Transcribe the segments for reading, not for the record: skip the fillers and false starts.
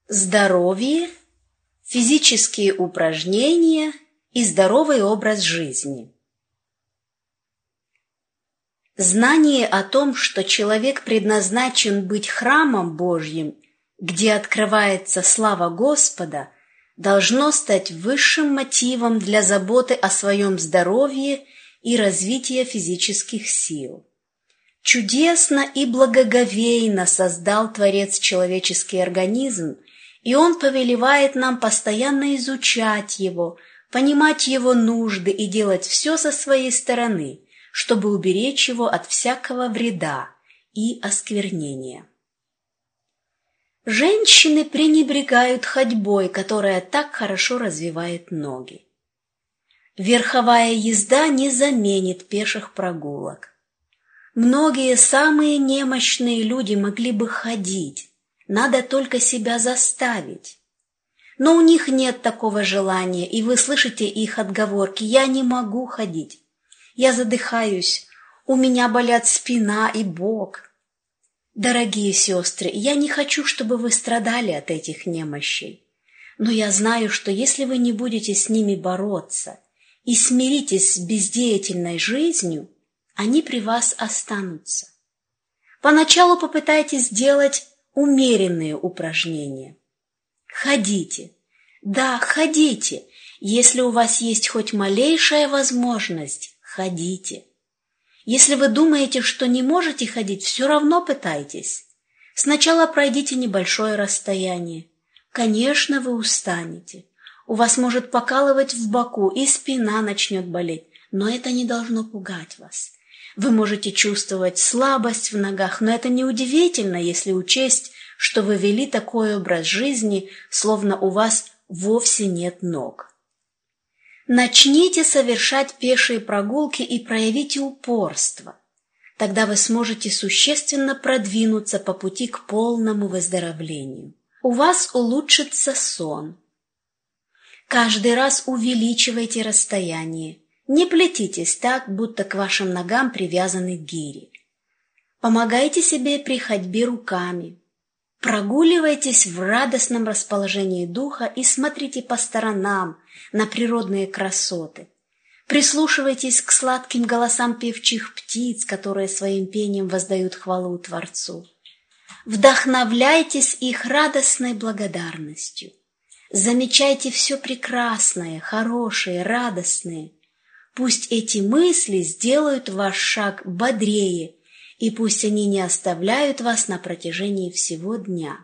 Здоровье, физические упражнения и здоровый образ жизни. Знание о том, что человек предназначен быть храмом Божьим, где открывается слава Господа, должно стать высшим мотивом для заботы о своем здоровье и развития физических сил. Чудесно и благоговейно создал Творец человеческий организм, и Он повелевает нам постоянно изучать его, понимать его нужды и делать все со своей стороны, чтобы уберечь его от всякого вреда и осквернения. Женщины пренебрегают ходьбой, которая так хорошо развивает ноги. Верховая езда не заменит пеших прогулок. Многие самые немощные люди могли бы ходить, надо только себя заставить. Но у них нет такого желания, и вы слышите их отговорки: «Я не могу ходить, я задыхаюсь, у меня болят спина и бок». Дорогие сестры, я не хочу, чтобы вы страдали от этих немощей, но я знаю, что если вы не будете с ними бороться и смиритесь с бездеятельной жизнью, они при вас останутся. Поначалу попытайтесь сделать умеренные упражнения. Ходите. Да, ходите. Если у вас есть хоть малейшая возможность, ходите. Если вы думаете, что не можете ходить, все равно пытайтесь. Сначала пройдите небольшое расстояние. Конечно, вы устанете. У вас может покалывать в боку, и спина начнет болеть, но это не должно пугать вас. Вы можете чувствовать слабость в ногах, но это неудивительно, если учесть, что вы вели такой образ жизни, словно у вас вовсе нет ног. Начните совершать пешие прогулки и проявите упорство. Тогда вы сможете существенно продвинуться по пути к полному выздоровлению. У вас улучшится сон. Каждый раз увеличивайте расстояние. Не плетитесь так, будто к вашим ногам привязаны гири. Помогайте себе при ходьбе руками. Прогуливайтесь в радостном расположении духа и смотрите по сторонам на природные красоты. Прислушивайтесь к сладким голосам певчих птиц, которые своим пением воздают хвалу Творцу. Вдохновляйтесь их радостной благодарностью. Замечайте все прекрасное, хорошее, радостное. Пусть эти мысли сделают ваш шаг бодрее, и пусть они не оставляют вас на протяжении всего дня.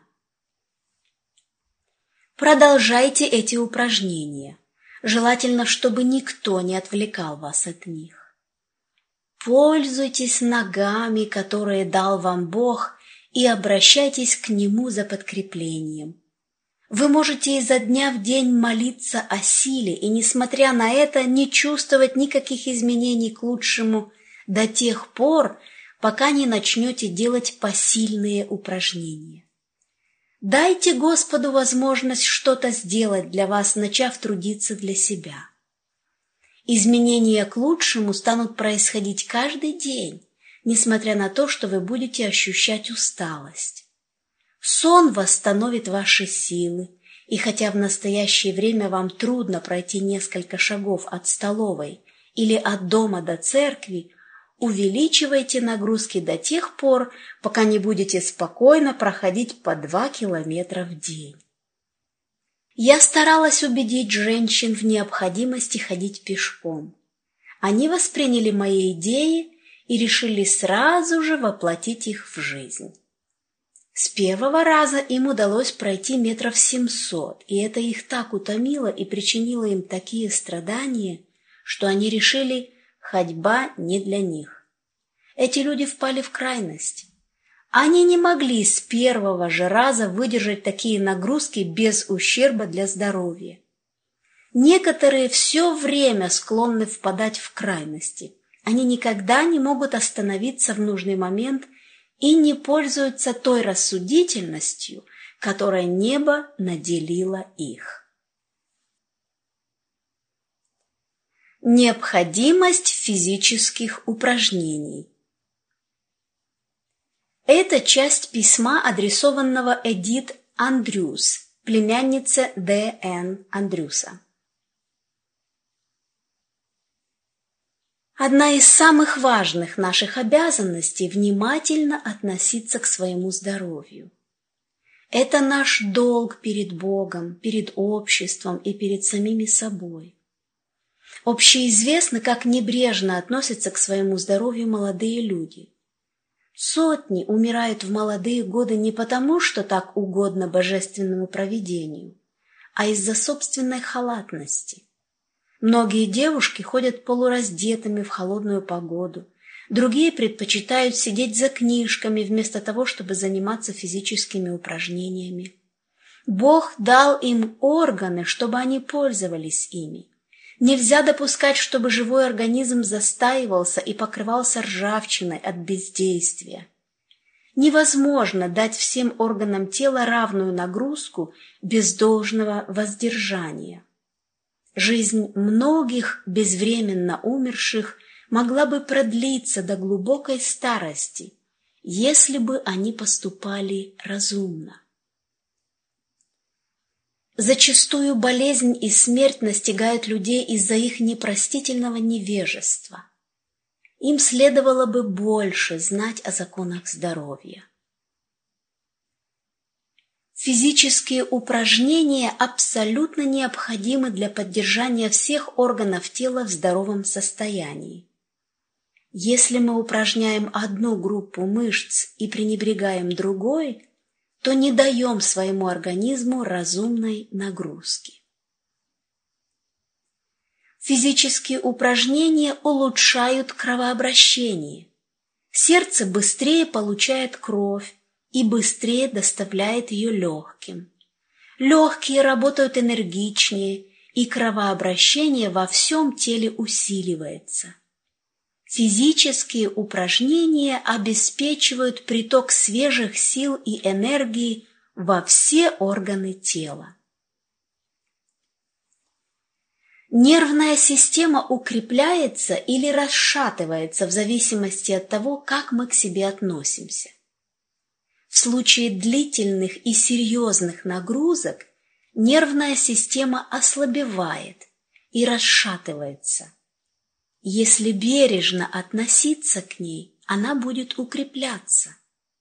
Продолжайте эти упражнения. Желательно, чтобы никто не отвлекал вас от них. Пользуйтесь ногами, которые дал вам Бог, и обращайтесь к Нему за подкреплением. Вы можете изо дня в день молиться о силе и, несмотря на это, не чувствовать никаких изменений к лучшему до тех пор, пока не начнете делать посильные упражнения. Дайте Господу возможность что-то сделать для вас, начав трудиться для себя. Изменения к лучшему станут происходить каждый день, несмотря на то, что вы будете ощущать усталость. Сон восстановит ваши силы, и хотя в настоящее время вам трудно пройти несколько шагов от столовой или от дома до церкви, увеличивайте нагрузки до тех пор, пока не будете спокойно проходить по 2 километра в день. Я старалась убедить женщин в необходимости ходить пешком. Они восприняли мои идеи и решили сразу же воплотить их в жизнь. С первого раза им удалось пройти 700 метров, и это их так утомило и причинило им такие страдания, что они решили, ходьба не для них. Эти люди впали в крайность. Они не могли с первого же раза выдержать такие нагрузки без ущерба для здоровья. Некоторые все время склонны впадать в крайности. Они никогда не могут остановиться в нужный момент и не пользуются той рассудительностью, которой небо наделило их. Необходимость физических упражнений. Это часть письма, адресованного Эдит Андрюс, племяннице Д.Н. Андрюса. Одна из самых важных наших обязанностей – внимательно относиться к своему здоровью. Это наш долг перед Богом, перед обществом и перед самими собой. Общеизвестно, как небрежно относятся к своему здоровью молодые люди. Сотни умирают в молодые годы не потому, что так угодно божественному провидению, а из-за собственной халатности. Многие девушки ходят полураздетыми в холодную погоду, другие предпочитают сидеть за книжками вместо того, чтобы заниматься физическими упражнениями. Бог дал им органы, чтобы они пользовались ими. Нельзя допускать, чтобы живой организм застаивался и покрывался ржавчиной от бездействия. Невозможно дать всем органам тела равную нагрузку без должного воздержания. Жизнь многих безвременно умерших могла бы продлиться до глубокой старости, если бы они поступали разумно. Зачастую болезнь и смерть настигают людей из-за их непростительного невежества. Им следовало бы больше знать о законах здоровья. Физические упражнения абсолютно необходимы для поддержания всех органов тела в здоровом состоянии. Если мы упражняем одну группу мышц и пренебрегаем другой, то не даем своему организму разумной нагрузки. Физические упражнения улучшают кровообращение. Сердце быстрее получает кровь и быстрее доставляет ее легким. Легкие работают энергичнее, и кровообращение во всем теле усиливается. Физические упражнения обеспечивают приток свежих сил и энергии во все органы тела. Нервная система укрепляется или расшатывается в зависимости от того, как мы к себе относимся. В случае длительных и серьезных нагрузок нервная система ослабевает и расшатывается. Если бережно относиться к ней, она будет укрепляться.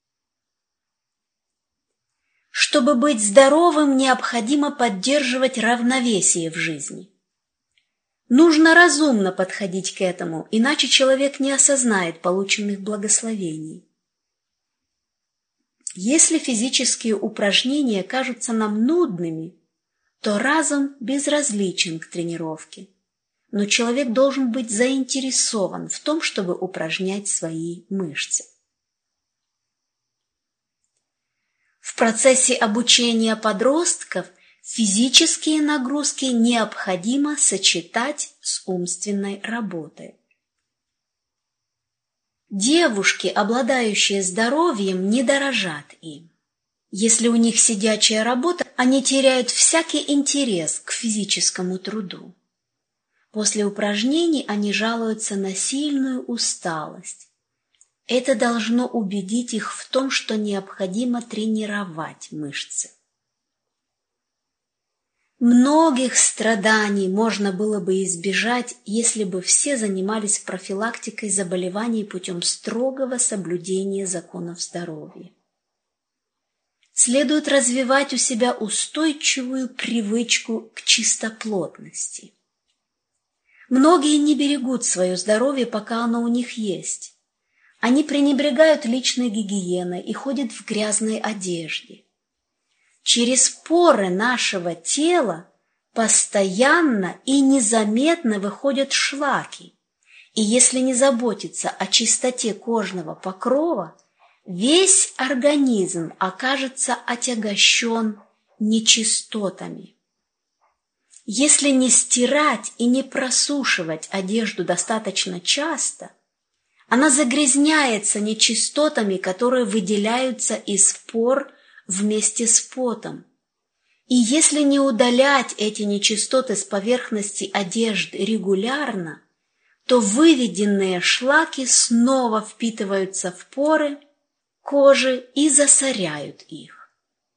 Чтобы быть здоровым, необходимо поддерживать равновесие в жизни. Нужно разумно подходить к этому, иначе человек не осознает полученных благословений. Если физические упражнения кажутся нам нудными, то разум безразличен к тренировке. Но человек должен быть заинтересован в том, чтобы упражнять свои мышцы. В процессе обучения подростков физические нагрузки необходимо сочетать с умственной работой. Девушки, обладающие здоровьем, не дорожат им. Если у них сидячая работа, они теряют всякий интерес к физическому труду. После упражнений они жалуются на сильную усталость. Это должно убедить их в том, что необходимо тренировать мышцы. Многих страданий можно было бы избежать, если бы все занимались профилактикой заболеваний путем строгого соблюдения законов здоровья. Следует развивать у себя устойчивую привычку к чистоплотности. Многие не берегут свое здоровье, пока оно у них есть. Они пренебрегают личной гигиеной и ходят в грязной одежде. Через поры нашего тела постоянно и незаметно выходят шлаки, и если не заботиться о чистоте кожного покрова, весь организм окажется отягощен нечистотами. Если не стирать и не просушивать одежду достаточно часто, она загрязняется нечистотами, которые выделяются из пор вместе с потом. И если не удалять эти нечистоты с поверхности одежды регулярно, то выведенные шлаки снова впитываются в поры кожи и засоряют их.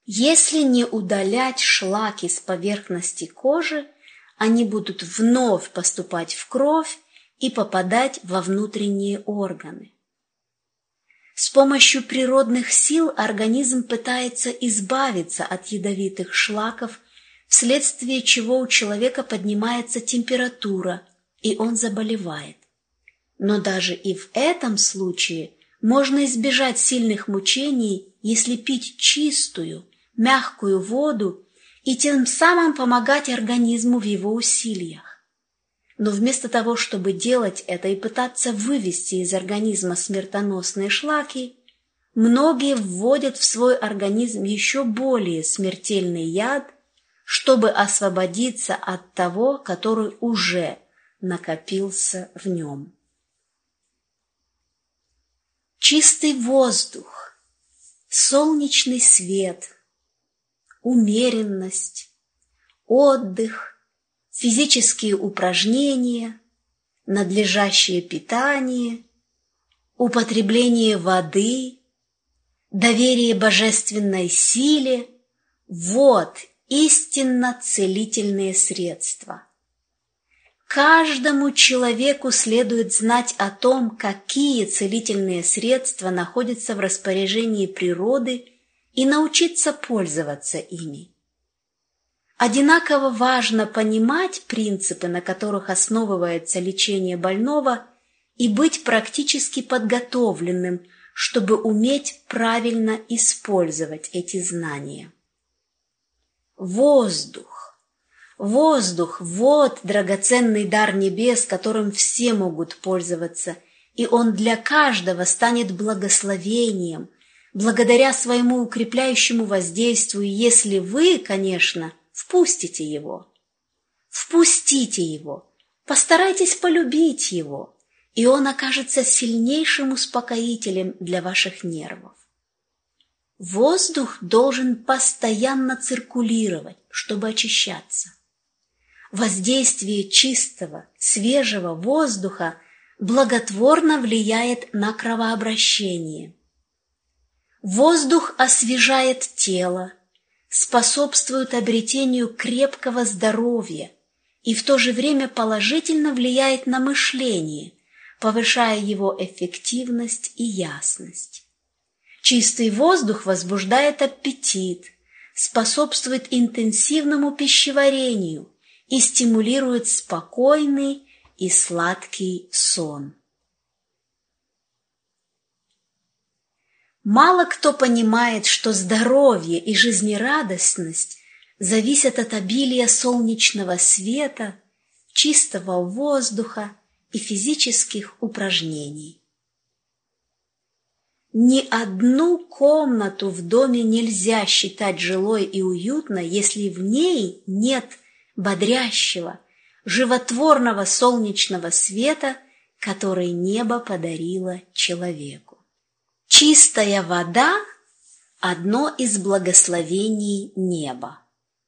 Если не удалять шлаки с поверхности кожи, они будут вновь поступать в кровь и попадать во внутренние органы. С помощью природных сил организм пытается избавиться от ядовитых шлаков, вследствие чего у человека поднимается температура, и он заболевает. Но даже и в этом случае можно избежать сильных мучений, если пить чистую, мягкую воду и тем самым помогать организму в его усилиях. Но вместо того, чтобы делать это и пытаться вывести из организма смертоносные шлаки, многие вводят в свой организм еще более смертельный яд, чтобы освободиться от того, который уже накопился в нем. Чистый воздух, солнечный свет, умеренность, отдых, физические упражнения, надлежащее питание, употребление воды, доверие божественной силе – вот истинно целительные средства. Каждому человеку следует знать о том, какие целительные средства находятся в распоряжении природы, и научиться пользоваться ими. Одинаково важно понимать принципы, на которых основывается лечение больного, и быть практически подготовленным, чтобы уметь правильно использовать эти знания. Воздух. Воздух – вот драгоценный дар небес, которым все могут пользоваться, и он для каждого станет благословением, благодаря своему укрепляющему воздействию, если вы, конечно, впустите его. Впустите его, постарайтесь полюбить его, и он окажется сильнейшим успокоителем для ваших нервов. Воздух должен постоянно циркулировать, чтобы очищаться. Воздействие чистого, свежего воздуха благотворно влияет на кровообращение. Воздух освежает тело, способствует обретению крепкого здоровья и в то же время положительно влияет на мышление, повышая его эффективность и ясность. Чистый воздух возбуждает аппетит, способствует интенсивному пищеварению и стимулирует спокойный и сладкий сон. Мало кто понимает, что здоровье и жизнерадостность зависят от обилия солнечного света, чистого воздуха и физических упражнений. Ни одну комнату в доме нельзя считать жилой и уютной, если в ней нет бодрящего, животворного солнечного света, который небо подарило человеку. Чистая вода – одно из благословений неба.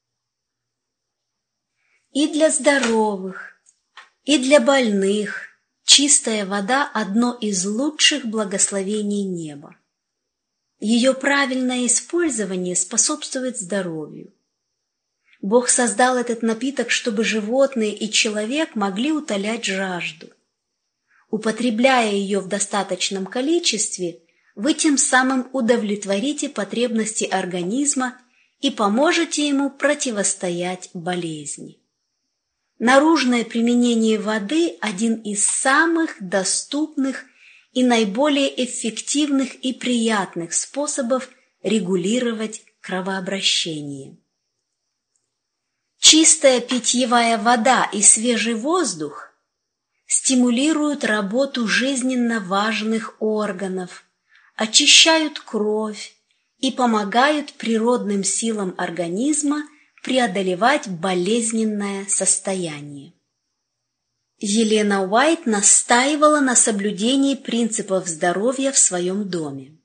И для здоровых, и для больных чистая вода – одно из лучших благословений неба. Ее правильное использование способствует здоровью. Бог создал этот напиток, чтобы животные и человек могли утолять жажду. Употребляя ее в достаточном количестве, вы тем самым удовлетворите потребности организма и поможете ему противостоять болезни. Наружное применение воды – один из самых доступных и наиболее эффективных и приятных способов регулировать кровообращение. Чистая питьевая вода и свежий воздух стимулируют работу жизненно важных органов, очищают кровь и помогают природным силам организма преодолевать болезненное состояние. Елена Уайт настаивала на соблюдении принципов здоровья в своем доме.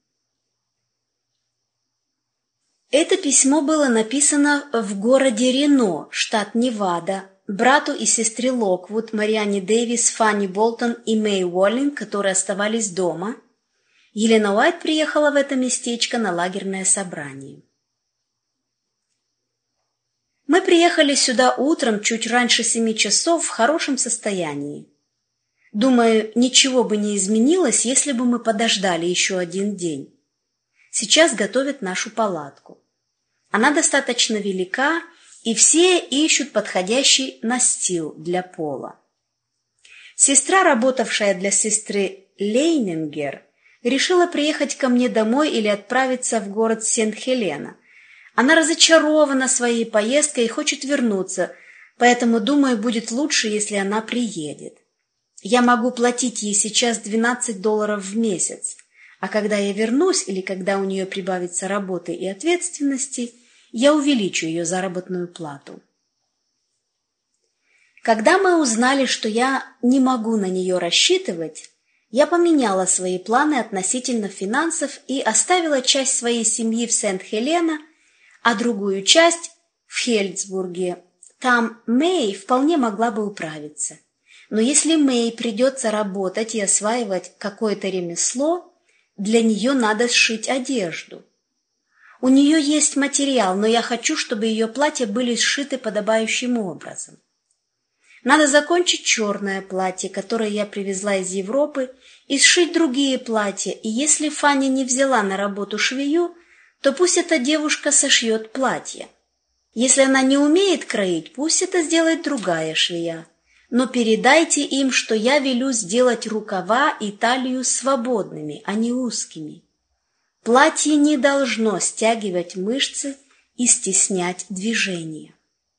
Это письмо было написано в городе Рено, штат Невада, брату и сестре Локвуд, Марианне Дэвис, Фанни Болтон и Мэй Уоллинг, которые оставались дома. Елена Уайт приехала в это местечко на лагерное собрание. Мы приехали сюда утром чуть раньше 7 часов в хорошем состоянии. Думаю, ничего бы не изменилось, если бы мы подождали еще один день. Сейчас готовят нашу палатку. Она достаточно велика, и все ищут подходящий настил для пола. Сестра, работавшая для сестры Лейнингер, решила приехать ко мне домой или отправиться в город Сент-Хелена. Она разочарована своей поездкой и хочет вернуться, поэтому, думаю, будет лучше, если она приедет. Я могу платить ей сейчас $12 в месяц, а когда я вернусь или когда у нее прибавится работы и ответственности, я увеличу ее заработную плату. Когда мы узнали, что я не могу на нее рассчитывать, я поменяла свои планы относительно финансов и оставила часть своей семьи в Сент-Хелена, а другую часть в Хельдсбурге. Там Мэй вполне могла бы управиться. Но если Мэй придется работать и осваивать какое-то ремесло, для нее надо сшить одежду. У нее есть материал, но я хочу, чтобы ее платья были сшиты подобающим образом. Надо закончить черное платье, которое я привезла из Европы, и сшить другие платья, и если Фанни не взяла на работу швею, то пусть эта девушка сошьет платье. Если она не умеет кроить, пусть это сделает другая швея. Но передайте им, что я велю сделать рукава и талию свободными, а не узкими. Платье не должно стягивать мышцы и стеснять движение.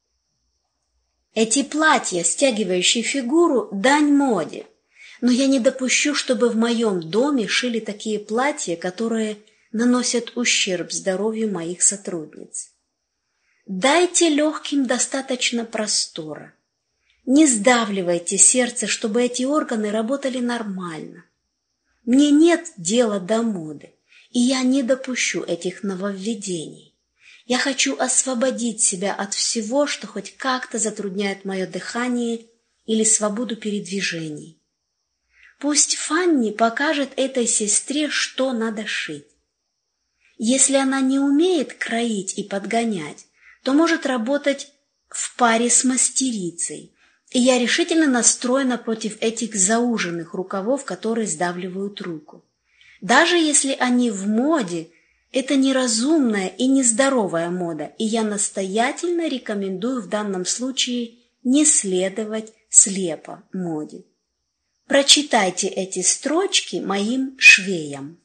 Эти платья, стягивающие фигуру, дань моде, но я не допущу, чтобы в моем доме шили такие платья, которые наносят ущерб здоровью моих сотрудниц. Дайте легким достаточно простора. Не сдавливайте сердце, чтобы эти органы работали нормально. Мне нет дела до моды, и я не допущу этих нововведений. Я хочу освободить себя от всего, что хоть как-то затрудняет мое дыхание или свободу передвижений. Пусть Фанни покажет этой сестре, что надо шить. Если она не умеет кроить и подгонять, то может работать в паре с мастерицей, и я решительно настроена против этих зауженных рукавов, которые сдавливают руку. Даже если они в моде, это неразумная и нездоровая мода, и я настоятельно рекомендую в данном случае не следовать слепо моде. Прочитайте эти строчки моим швеям.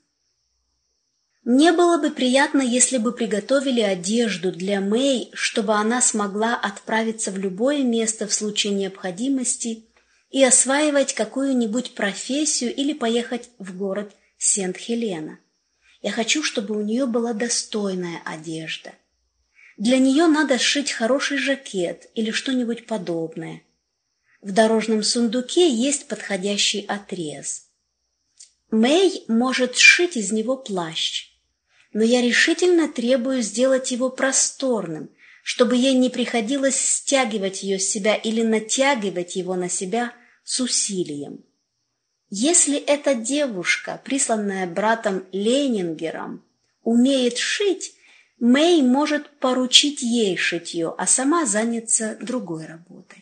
Мне было бы приятно, если бы приготовили одежду для Мэй, чтобы она смогла отправиться в любое место в случае необходимости и осваивать какую-нибудь профессию или поехать в город Сент-Хелена. Я хочу, чтобы у нее была достойная одежда. Для нее надо сшить хороший жакет или что-нибудь подобное. В дорожном сундуке есть подходящий отрез. Мэй может сшить из него плащ, но я решительно требую сделать его просторным, чтобы ей не приходилось стягивать ее с себя или натягивать его на себя с усилием. Если эта девушка, присланная братом Лейнингером, умеет шить, Мэй может поручить ей шитье, а сама заняться другой работой.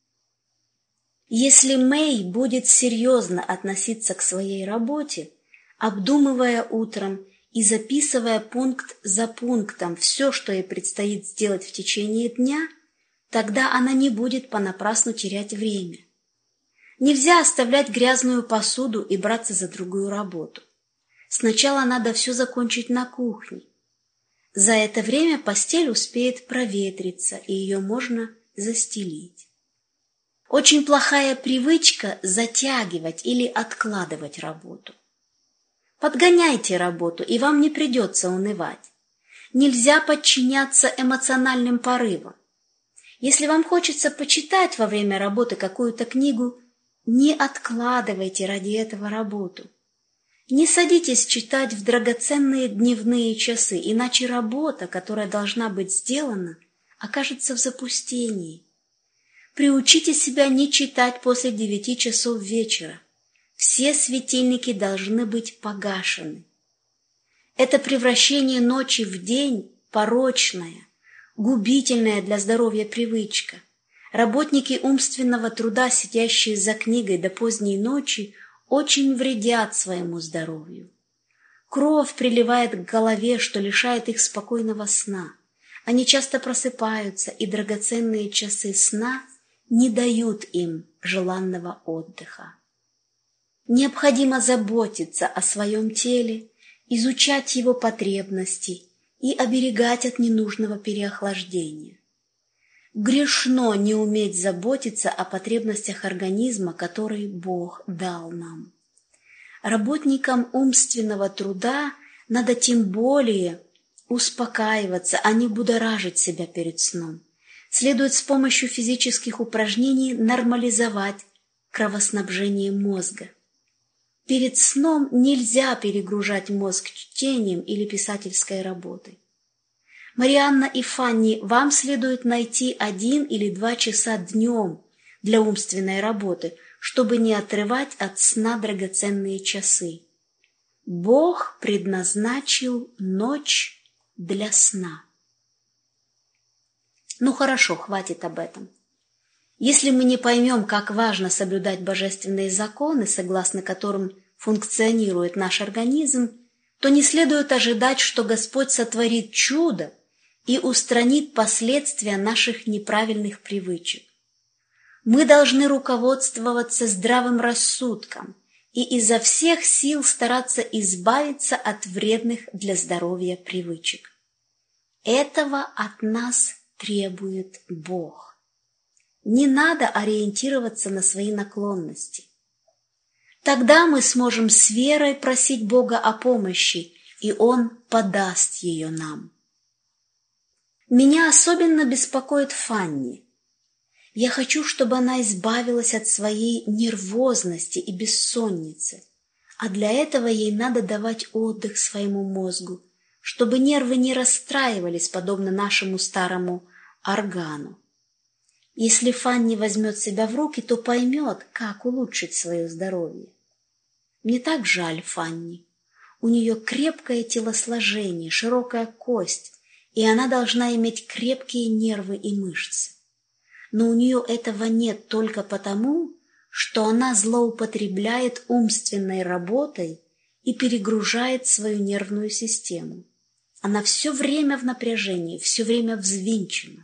Если Мэй будет серьезно относиться к своей работе, обдумывая утром и записывая пункт за пунктом все, что ей предстоит сделать в течение дня, тогда она не будет понапрасну терять время. Нельзя оставлять грязную посуду и браться за другую работу. Сначала надо все закончить на кухне. За это время постель успеет проветриться, и ее можно застелить. Очень плохая привычка затягивать или откладывать работу. Подгоняйте работу, и вам не придется унывать. Нельзя подчиняться эмоциональным порывам. Если вам хочется почитать во время работы какую-то книгу, не откладывайте ради этого работу. Не садитесь читать в драгоценные дневные часы, иначе работа, которая должна быть сделана, окажется в запустении. Приучите себя не читать после 9 часов вечера. Все светильники должны быть погашены. Это превращение ночи в день порочное. губительная для здоровья привычка. Работники умственного труда, сидящие за книгой до поздней ночи, очень вредят своему здоровью. Кровь приливает к голове, что лишает их спокойного сна. Они часто просыпаются, и драгоценные часы сна не дают им желанного отдыха. Необходимо заботиться о своем теле, изучать его потребности и оберегать от ненужного переохлаждения. Грешно не уметь заботиться о потребностях организма, которые Бог дал нам. Работникам умственного труда надо тем более успокаиваться, а не будоражить себя перед сном. Следует с помощью физических упражнений нормализовать кровоснабжение мозга. Перед сном нельзя перегружать мозг чтением или писательской работой. Марианна и Фанни, вам следует найти 1 или 2 часа днем для умственной работы, чтобы не отрывать от сна драгоценные часы. Бог предназначил ночь для сна. Ну хорошо, хватит об этом. Если мы не поймем, как важно соблюдать божественные законы, согласно которым функционирует наш организм, то не следует ожидать, что Господь сотворит чудо и устранит последствия наших неправильных привычек. Мы должны руководствоваться здравым рассудком и изо всех сил стараться избавиться от вредных для здоровья привычек. Этого от нас требует Бог. Не надо ориентироваться на свои наклонности. Тогда мы сможем с верой просить Бога о помощи, и Он подаст ее нам. Меня особенно беспокоит Фанни. Я хочу, чтобы она избавилась от своей нервозности и бессонницы, а для этого ей надо давать отдых своему мозгу, чтобы нервы не расстраивались, подобно нашему старому органу. Если Фанни возьмет себя в руки, то поймет, как улучшить свое здоровье. Мне так жаль Фанни. У нее крепкое телосложение, широкая кость, и она должна иметь крепкие нервы и мышцы. Но у нее этого нет только потому, что она злоупотребляет умственной работой и перегружает свою нервную систему. Она все время в напряжении, все время взвинчена.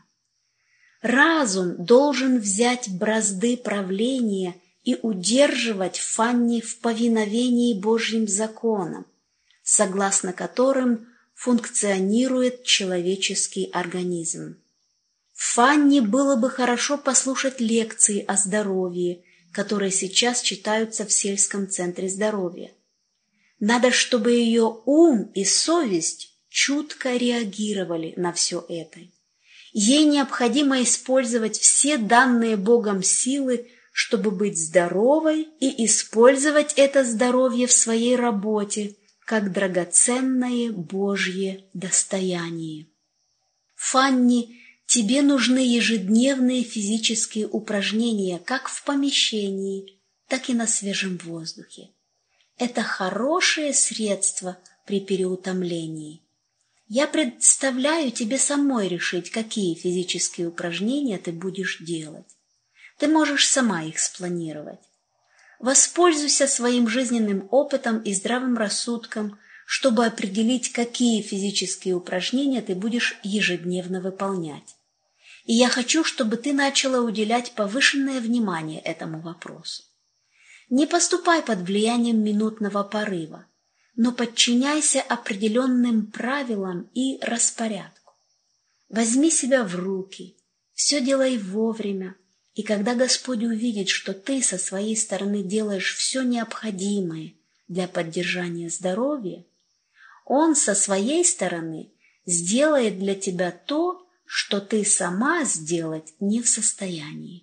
Разум должен взять бразды правления и удерживать Фанни в повиновении Божьим законам, согласно которым функционирует человеческий организм. Фанни было бы хорошо послушать лекции о здоровье, которые сейчас читаются в сельском центре здоровья. Надо, чтобы ее ум и совесть чутко реагировали на все это. Ей необходимо использовать все данные Богом силы, чтобы быть здоровой и использовать это здоровье в своей работе, как драгоценное Божье достояние. Фанни, тебе нужны ежедневные физические упражнения как в помещении, так и на свежем воздухе. Это хорошее средство при переутомлении. Я предоставляю тебе самой решить, какие физические упражнения ты будешь делать. Ты можешь сама их спланировать. Воспользуйся своим жизненным опытом и здравым рассудком, чтобы определить, какие физические упражнения ты будешь ежедневно выполнять. И я хочу, чтобы ты начала уделять повышенное внимание этому вопросу. Не поступай под влиянием минутного порыва, но подчиняйся определенным правилам и распорядку. Возьми себя в руки, все делай вовремя, и когда Господь увидит, что ты со своей стороны делаешь все необходимое для поддержания здоровья, Он со своей стороны сделает для тебя то, что ты сама сделать не в состоянии.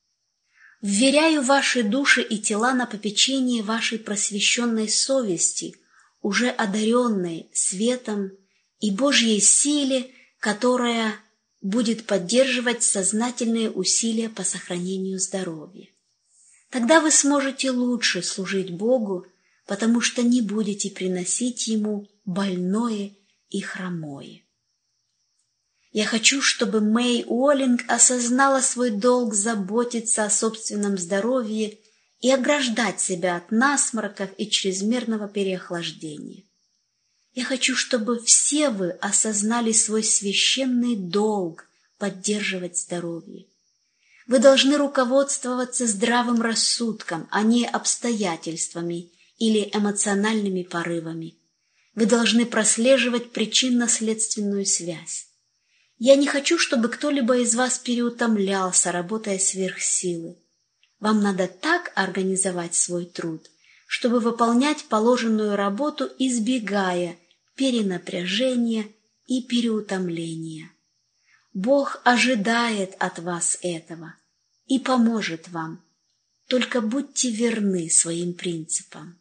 Вверяю ваши души и тела на попечение вашей просвещенной совести, уже одаренной светом и Божьей силе, которая будет поддерживать сознательные усилия по сохранению здоровья. Тогда вы сможете лучше служить Богу, потому что не будете приносить Ему больное и хромое. Я хочу, чтобы Мэй Уоллинг осознала свой долг заботиться о собственном здоровье и ограждать себя от насморков и чрезмерного переохлаждения. Я хочу, чтобы все вы осознали свой священный долг поддерживать здоровье. Вы должны руководствоваться здравым рассудком, а не обстоятельствами или эмоциональными порывами. Вы должны прослеживать причинно-следственную связь. Я не хочу, чтобы кто-либо из вас переутомлялся, работая сверх силы. Вам надо так организовать свой труд, чтобы выполнять положенную работу, избегая перенапряжения и переутомления. Бог ожидает от вас этого и поможет вам. Только будьте верны своим принципам.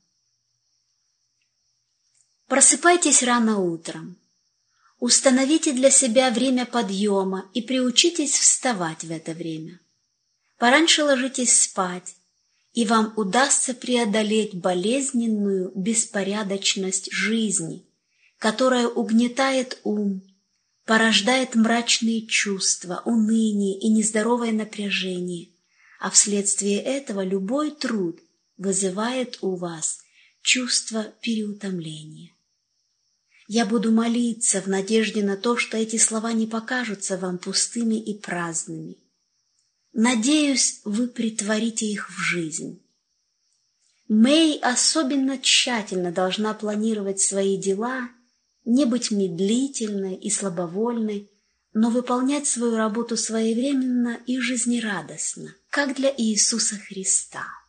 Просыпайтесь рано утром. Установите для себя время подъема и приучитесь вставать в это время. Пораньше ложитесь спать, и вам удастся преодолеть болезненную беспорядочность жизни, которая угнетает ум, порождает мрачные чувства, уныние и нездоровое напряжение, а вследствие этого любой труд вызывает у вас чувство переутомления. Я буду молиться в надежде на то, что эти слова не покажутся вам пустыми и праздными. Надеюсь, вы претворите их в жизнь. Мэй особенно тщательно должна планировать свои дела, не быть медлительной и слабовольной, но выполнять свою работу своевременно и жизнерадостно, как для Иисуса Христа.